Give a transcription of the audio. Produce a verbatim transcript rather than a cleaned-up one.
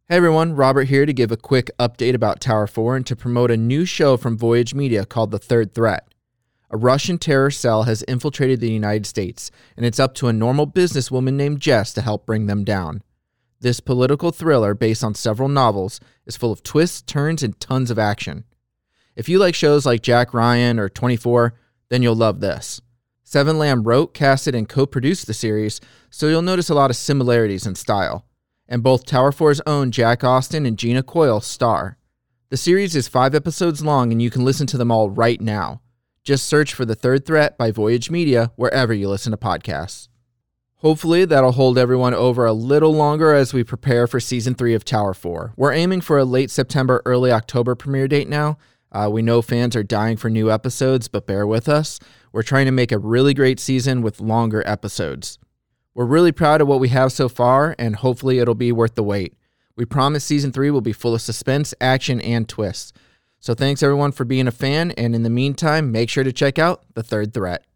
Hey everyone, Robert here to give a quick update about Tower four and to promote a new show from Voyage Media called The Third Threat. A Russian terror cell has infiltrated the United States, and it's up to a normal businesswoman named Jess to help bring them down. This political thriller, based on several novels, is full of twists, turns, and tons of action. If you like shows like Jack Ryan or twenty-four, then you'll love this. Seven Lamb wrote, casted, and co-produced the series, so you'll notice a lot of similarities in style. And both Tower four's own Jack Austin and Gina Coyle star. The series is five episodes long, and you can listen to them all right now. Just search for The Third Threat by Voyage Media wherever you listen to podcasts. Hopefully that'll hold everyone over a little longer as we prepare for Season three of Tower four. We're aiming for a late September, early October premiere date now. Uh, we know fans are dying for new episodes, but bear with us. We're trying to make a really great season with longer episodes. We're really proud of what we have so far, and hopefully it'll be worth the wait. We promise Season three will be full of suspense, action, and twists. So thanks everyone for being a fan, and in the meantime, make sure to check out The Third Threat.